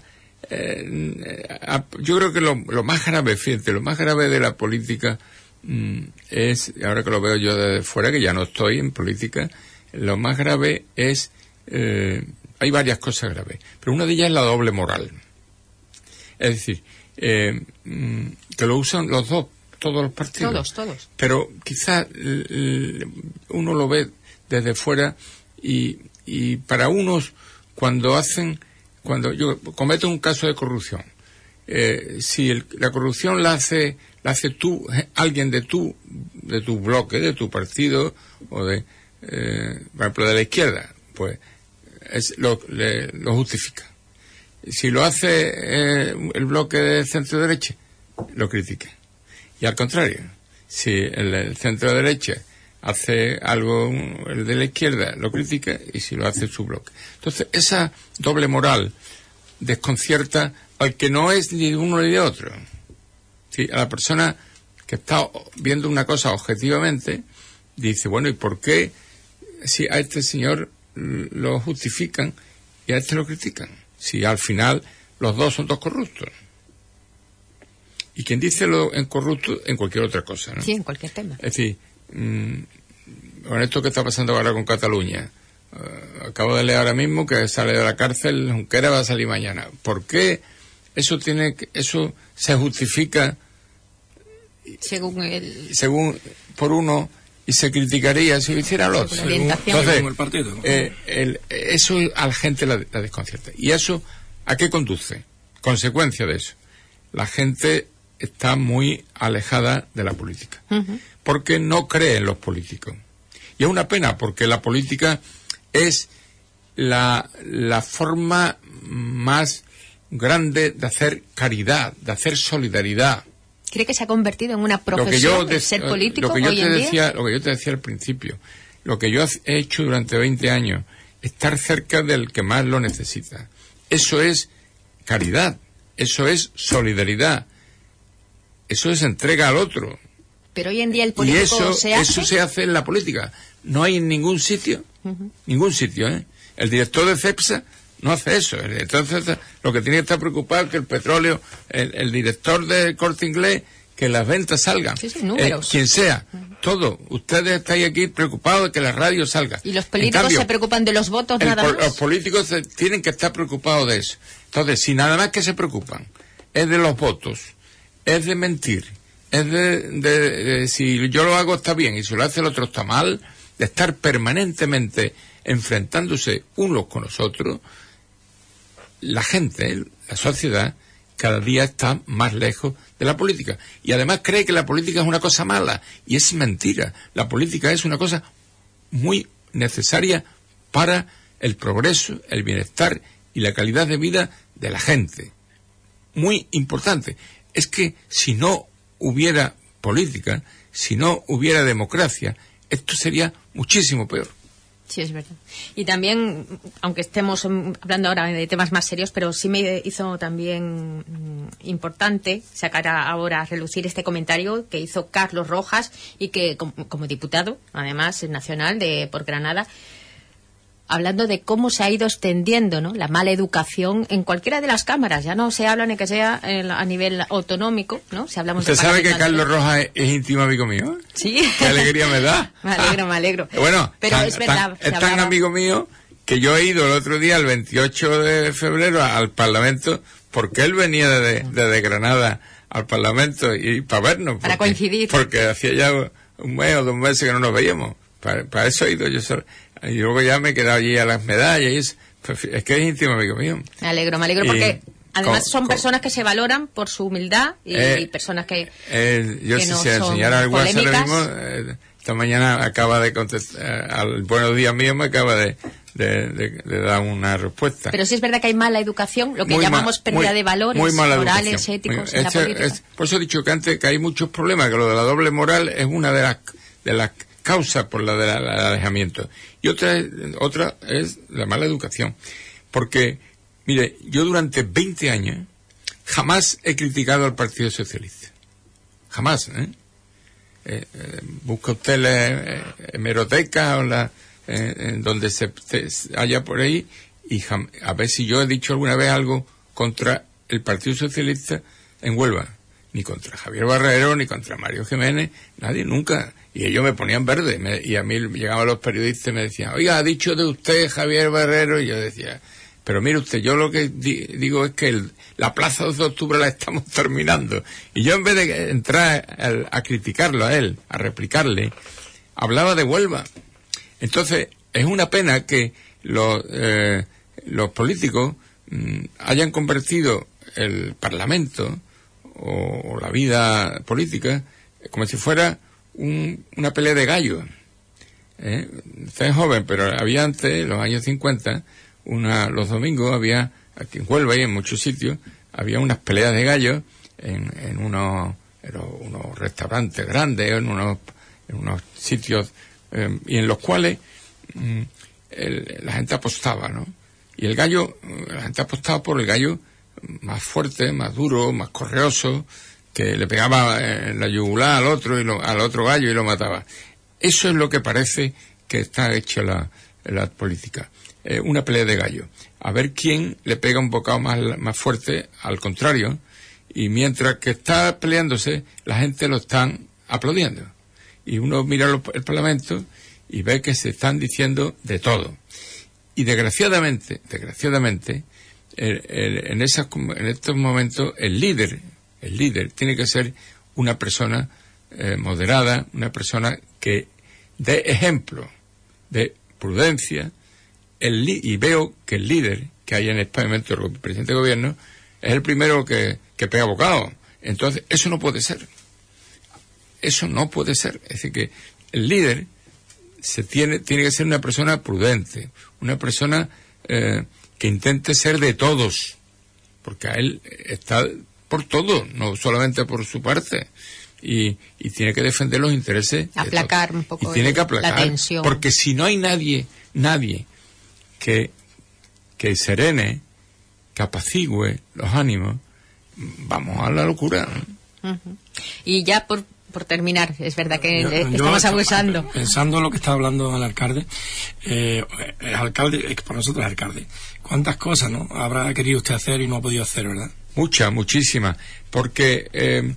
Yo creo que lo más grave, fíjate, lo más grave de la política es, ahora que lo veo yo desde fuera, que ya no estoy en política, lo más grave es, hay varias cosas graves, pero una de ellas es la doble moral. Es decir, que lo usan los dos, todos los partidos. Todos. Pero quizás uno lo ve desde fuera y para unos, cuando yo cometo un caso de corrupción, si la corrupción la hace tú, alguien de tu bloque, de tu partido, o por ejemplo de la izquierda, pues lo justifica. Si lo hace el bloque de centro derecha, lo critica. Y al contrario, si el centro derecha hace algo, el de la izquierda lo critica, y si lo hace su bloque. Entonces, esa doble moral desconcierta al que no es ni de uno ni de otro. ¿Sí? A la persona que está viendo una cosa objetivamente, dice, bueno, ¿y por qué si a este señor lo justifican y a este lo critican? Si al final los dos son dos corruptos. Y quien dice lo en corrupto en cualquier otra cosa, ¿no? Sí, en cualquier tema. Es decir, con esto que está pasando ahora con Cataluña, acabo de leer ahora mismo que sale de la cárcel Junqueras, va a salir mañana. ¿Por qué eso se justifica según por uno y se criticaría si lo hiciera el otro? Entonces, el partido. Eso a la gente la desconcierta. ¿Y eso a qué conduce? Consecuencia de eso, la gente está muy alejada de la política, porque no cree en los políticos. Y es una pena, porque la política es la forma más grande de hacer caridad, de hacer solidaridad. ¿Cree que se ha convertido en una profesión ser político hoy en día? Lo que yo te decía al principio, lo que yo he hecho durante 20 años, estar cerca del que más lo necesita. Eso es caridad, eso es solidaridad, eso es entrega al otro. Pero hoy en día el político eso se hace en la política. No hay en ningún sitio, ¿eh? El director de CEPSA no hace eso. El director de CEPSA lo que tiene que estar preocupado es que el petróleo, el director de Corte Inglés, que las ventas salgan. Sí, números. Quien sea, todo. Ustedes estáis aquí preocupados de que la radio salga. Y los políticos se preocupan de los votos nada más. Los políticos tienen que estar preocupados de eso. Entonces, si nada más que se preocupan es de los votos, es de mentir, es de si yo lo hago está bien y si lo hace el otro está mal, de estar permanentemente enfrentándose unos con los otros, la gente, la sociedad, cada día está más lejos de la política. Y además cree que la política es una cosa mala. Y es mentira. La política es una cosa muy necesaria para el progreso, el bienestar y la calidad de vida de la gente. Muy importante. Es que si no hubiera política, si no hubiera democracia, esto sería muchísimo peor. Sí, es verdad. Y también, aunque estemos hablando ahora de temas más serios, pero sí me hizo también importante sacar ahora a relucir este comentario que hizo Carlos Rojas y que, como diputado, además, nacional por Granada, hablando de cómo se ha ido extendiendo, ¿no?, la mala educación en cualquiera de las cámaras. Ya no se habla ni que sea a nivel autonómico, ¿no? Si hablamos ¿Usted sabe que Carlos Rojas es íntimo amigo mío? Sí. Qué alegría me da. Me alegro. Bueno, pero es verdad. Es tan amigo mío que yo he ido el otro día, el 28 de febrero, al Parlamento, porque él venía desde Granada al Parlamento y para vernos. Para coincidir. Porque hacía ya un mes o 2 meses que no nos veíamos. Para eso he ido yo solo. Y luego ya me he quedado allí a las medallas y es que es íntimo amigo mío. Me alegro porque además son personas que se valoran por su humildad y personas que yo que si no se son enseñara algo así ahora polémicas. mismo, esta mañana acaba de contestar al buenos días mío, me acaba de de dar una respuesta. Pero sí es verdad que hay mala educación, lo que llamamos pérdida de valores morales, éticos en la política. Por eso he dicho que antes que hay muchos problemas, que lo de la doble moral es una de las causas por la del alejamiento. Y otra es la mala educación. Porque, mire, yo durante 20 años jamás he criticado al Partido Socialista. Jamás, busca usted la hemeroteca o donde se haya por ahí, y a ver si yo he dicho alguna vez algo contra el Partido Socialista en Huelva. Ni contra Javier Barrero, ni contra Mario Jiménez, nadie, nunca. Y ellos me ponían verde, y a mí llegaban los periodistas y me decían, oiga, ha dicho de usted Javier Barrero, y yo decía, pero mire usted, yo lo que digo es que la Plaza 2 de Octubre la estamos terminando. Y yo en vez de entrar a criticarlo a él, a replicarle, hablaba de Huelva. Entonces, es una pena que los políticos hayan convertido el Parlamento o la vida política como si fuera una pelea de gallos. Usted es joven, pero había antes, en los años 50, los domingos había, aquí en Huelva y en muchos sitios, había unas peleas de gallos en unos restaurantes grandes, en unos sitios, y en los cuales la gente apostaba, ¿no? Y la gente apostaba por el gallo más fuerte, más duro, más correoso, que le pegaba en la yugular al otro al otro gallo y lo mataba. Eso es lo que parece que está hecha la política. Una pelea de gallo. A ver quién le pega un bocado más fuerte al contrario, y mientras que está peleándose, la gente lo están aplaudiendo. Y uno mira el Parlamento y ve que se están diciendo de todo. Y desgraciadamente, en estos momentos, el líder tiene que ser una persona moderada, una persona que dé ejemplo de prudencia, y veo que el líder que hay en este momento, el presidente de gobierno, es el primero que pega bocado. Entonces, eso no puede ser. Eso no puede ser. Es decir, que el líder tiene que ser una persona prudente, una persona que intente ser de todos, porque a él está por todo, no solamente por su parte, y tiene que defender los intereses, aplacar un poco, y tiene que aplacar, la tensión, porque si no hay nadie que serene, que apacigüe los ánimos, vamos a la locura, ¿no? Uh-huh. Y ya por terminar, es verdad que estamos abusando. Pensando en lo que está hablando el alcalde, es que para nosotros es alcalde. ¿Cuántas cosas, no, habrá querido usted hacer y no ha podido hacer, verdad? Muchísimas, porque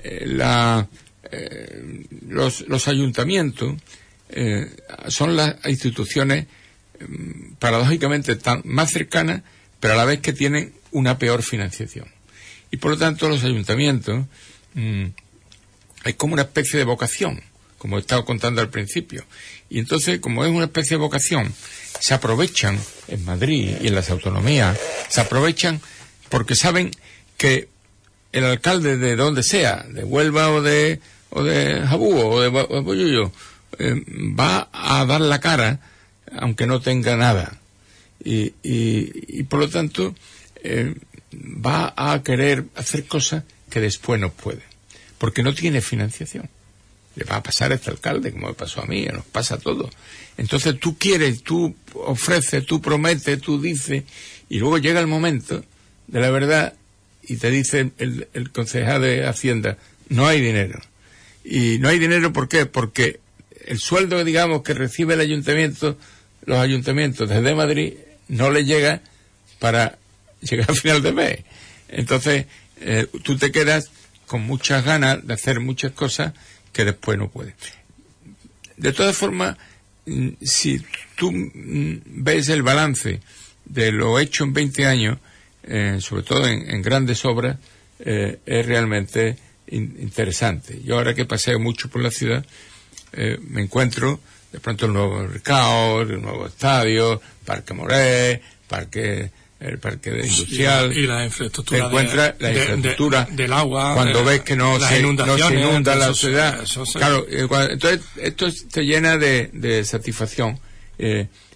los ayuntamientos son las instituciones paradójicamente más cercanas, pero a la vez que tienen una peor financiación. Y por lo tanto los ayuntamientos hay como una especie de vocación, como he estado contando al principio. Y entonces, como es una especie de vocación, se aprovechan en Madrid y en las autonomías, se aprovechan porque saben que el alcalde de donde sea, de Huelva o de Jabúo o de Bollullo, va a dar la cara aunque no tenga nada. Y por lo tanto, va a querer hacer cosas que después no puede, porque no tiene financiación. Le va a pasar a este alcalde, como me pasó a mí, nos pasa a todos. Entonces tú quieres, tú ofreces, tú prometes, tú dices, y luego llega el momento de la verdad y te dice el concejal de Hacienda, no hay dinero. Y no hay dinero, ¿por qué? Porque el sueldo, digamos, que recibe el ayuntamiento, los ayuntamientos desde Madrid, no le llega para llegar al final de mes. Entonces, tú te quedas con muchas ganas de hacer muchas cosas que después no puedes. De todas formas, si tú ves el balance de lo hecho en 20 años, sobre todo en grandes obras, es realmente interesante. Yo ahora que paseo mucho por la ciudad, me encuentro de pronto el nuevo mercado, el nuevo estadio, Parque Moré, el parque industrial, y la infraestructura, te encuentras la infraestructura del agua, cuando ves que no se inunda la ciudad. Eso. Claro, entonces esto te llena de satisfacción,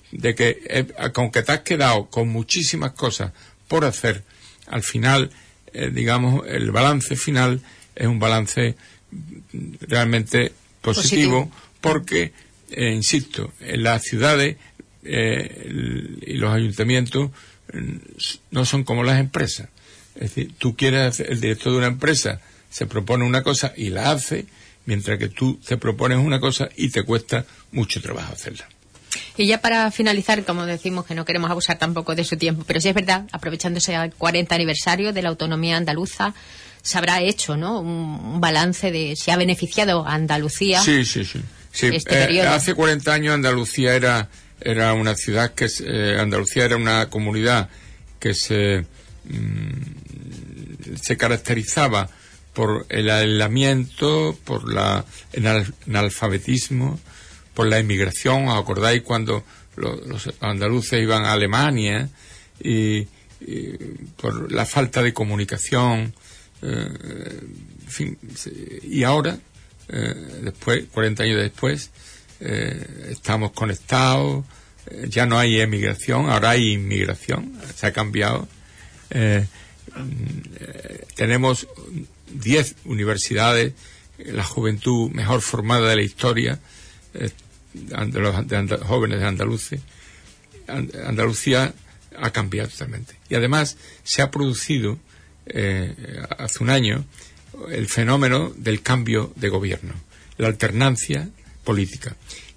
de que aunque te has quedado con muchísimas cosas por hacer, al final, digamos, el balance final es un balance realmente positivo. Porque, insisto, en las ciudades y los ayuntamientos no son como las empresas. Es decir, tú quieres, el director de una empresa se propone una cosa y la hace, mientras que tú te propones una cosa y te cuesta mucho trabajo hacerla. Y ya para finalizar, como decimos que no queremos abusar tampoco de su tiempo, pero sí es verdad, aprovechando ese 40 aniversario de la autonomía andaluza, se habrá hecho, ¿no?, un balance de si ha beneficiado a Andalucía. Sí. Este periodo. Hace 40 años Andalucía era una ciudad Andalucía era una comunidad que se caracterizaba por el aislamiento, por el analfabetismo, por la emigración. ¿Os acordáis cuando los andaluces iban a Alemania? Y por la falta de comunicación, en fin. Y ahora, después, 40 años después, estamos conectados, ya no hay emigración, ahora hay inmigración, se ha cambiado. Tenemos 10 universidades, la juventud mejor formada de la historia, de los jóvenes de andaluces. Andalucía ha cambiado totalmente. Y además se ha producido hace un año el fenómeno del cambio de gobierno, la alternancia política.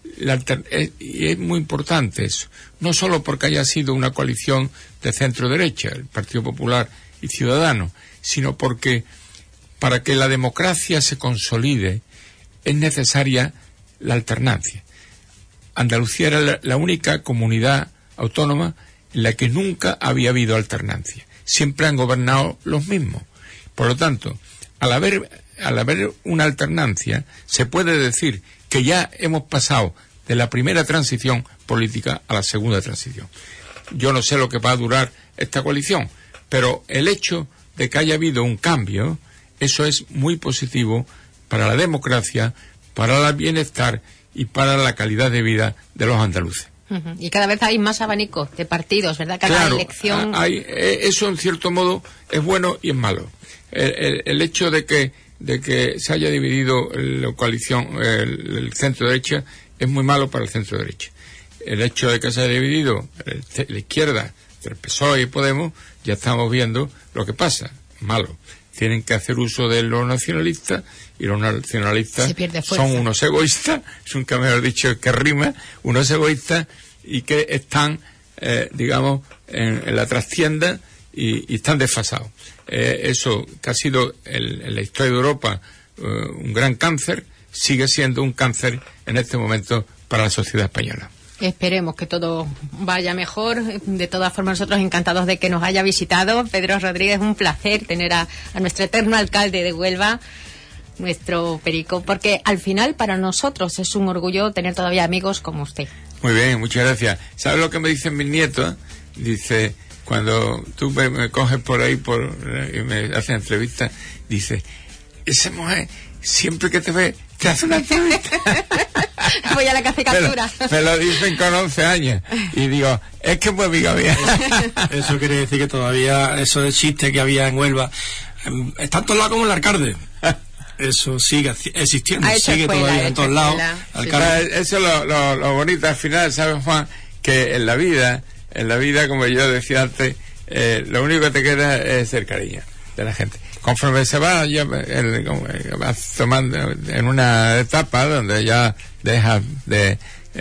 Y es muy importante eso, no solo porque haya sido una coalición de centro-derecha, el Partido Popular y Ciudadanos, sino porque para que la democracia se consolide es necesaria la alternancia. Andalucía era la única comunidad autónoma en la que nunca había habido alternancia. Siempre han gobernado los mismos. Por lo tanto, al haber una alternancia, se puede decir que ya hemos pasado de la primera transición política a la segunda transición. Yo no sé lo que va a durar esta coalición, pero el hecho de que haya habido un cambio, eso es muy positivo para la democracia, para el bienestar y para la calidad de vida de los andaluces. Y cada vez hay más abanico de partidos, ¿verdad? Cada elección... Eso en cierto modo es bueno y es malo. El hecho de que se haya dividido la coalición, el centro derecha, es muy malo para el centro derecha. El hecho de que se haya dividido la izquierda entre el PSOE y Podemos, ya estamos viendo lo que pasa. Malo. Tienen que hacer uso de los nacionalistas, y los nacionalistas son unos egoístas, nunca mejor dicho que rima, unos egoístas, y que están, digamos, en la trastienda y están desfasados. Eso que ha sido en la historia de Europa un gran cáncer, sigue siendo un cáncer en este momento para la sociedad española. Esperemos que todo vaya mejor. De todas formas, nosotros encantados de que nos haya visitado. Pedro Rodríguez, un placer tener a nuestro eterno alcalde de Huelva, nuestro Perico, porque al final para nosotros es un orgullo tener todavía amigos como usted. Muy bien, muchas gracias. ¿Sabes lo que me dicen mis nietos? Dice, cuando tú me coges por ahí y me haces entrevistas, dice, esa mujer, siempre que te ve, te hace una entrevista. Voy a la que hace captura. Me lo dicen con 11 años. Y digo, es que pues amiga mía. Eso quiere decir que todavía, eso de chiste que había en Huelva, está en todos lados como el alcalde. Eso sigue existiendo, sigue todavía en todos lados. Eso es lo bonito al final, ¿sabes, Juan? Que en la vida, como yo decía antes, lo único que te queda es el cariño de la gente. Conforme se va, vas tomando en una etapa donde ya dejas de...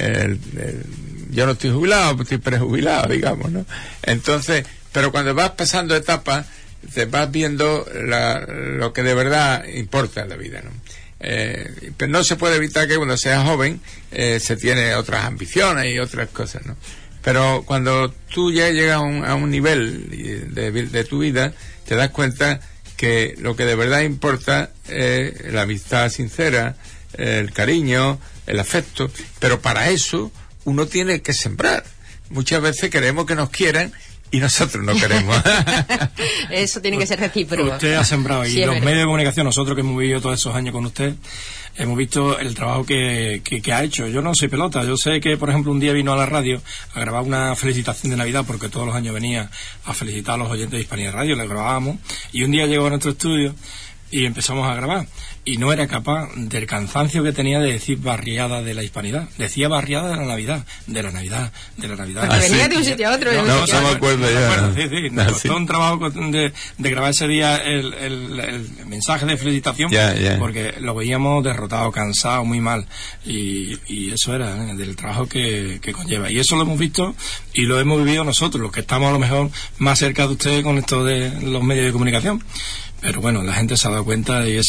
yo no estoy jubilado, estoy prejubilado, digamos, ¿no? Entonces, pero cuando vas pasando etapas, te vas viendo lo que de verdad importa en la vida, ¿no? Pero no se puede evitar que cuando seas joven se tiene otras ambiciones y otras cosas, ¿no? Pero cuando tú ya llegas a un nivel de tu vida, te das cuenta que lo que de verdad importa es la amistad sincera, el cariño, el afecto, pero para eso uno tiene que sembrar. Muchas veces queremos que nos quieran, y nosotros no queremos. Eso tiene que ser recíproco. Usted ha sembrado, y Sí, los medios de comunicación, nosotros que hemos vivido todos esos años con usted, hemos visto el trabajo que ha hecho. Yo no soy pelota, yo sé que, por ejemplo, un día vino a la radio a grabar una felicitación de Navidad, porque todos los años venía a felicitar a los oyentes de Hispanidad Radio, le grabábamos, y un día llegó a nuestro estudio y empezamos a grabar, y no era capaz del cansancio que tenía de decir barriada de la hispanidad. Decía barriada de la Navidad, de la Navidad, de la Navidad. Porque venía de un sitio a otro. No me acuerdo ya. Sí, nos costó un trabajo de grabar ese día el mensaje de felicitación, porque lo veíamos derrotado, cansado, muy mal, y eso era del trabajo que conlleva. Y eso lo hemos visto y lo hemos vivido nosotros, los que estamos a lo mejor más cerca de ustedes con esto de los medios de comunicación. Pero bueno, la gente se ha dado cuenta y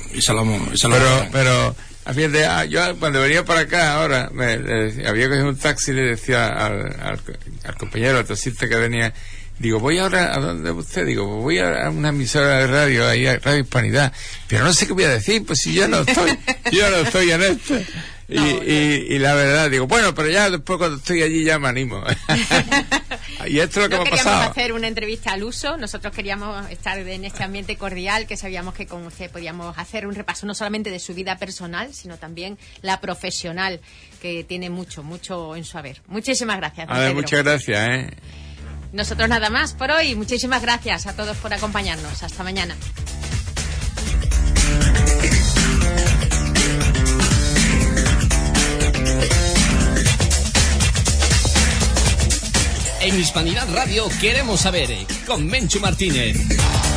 pero fíjate, yo cuando venía para acá ahora había cogido un taxi y le decía al compañero, al taxista que venía, digo, voy ahora a donde usted, digo, voy a una emisora de radio, ahí a Radio Hispanidad, pero no sé qué voy a decir, pues si yo no estoy en esto. Y la verdad, digo, bueno, pero ya después cuando estoy allí ya me animo. Y esto es lo que me ha pasado. Queríamos hacer una entrevista al uso, nosotros queríamos estar en este ambiente cordial, que sabíamos que con usted podíamos hacer un repaso no solamente de su vida personal, sino también la profesional, que tiene mucho en su haber. Muchísimas gracias, don Pedro. Muchas gracias, Nosotros nada más por hoy. Muchísimas gracias a todos por acompañarnos. Hasta mañana. En Hispanidad Radio queremos saber, con Menchu Martínez.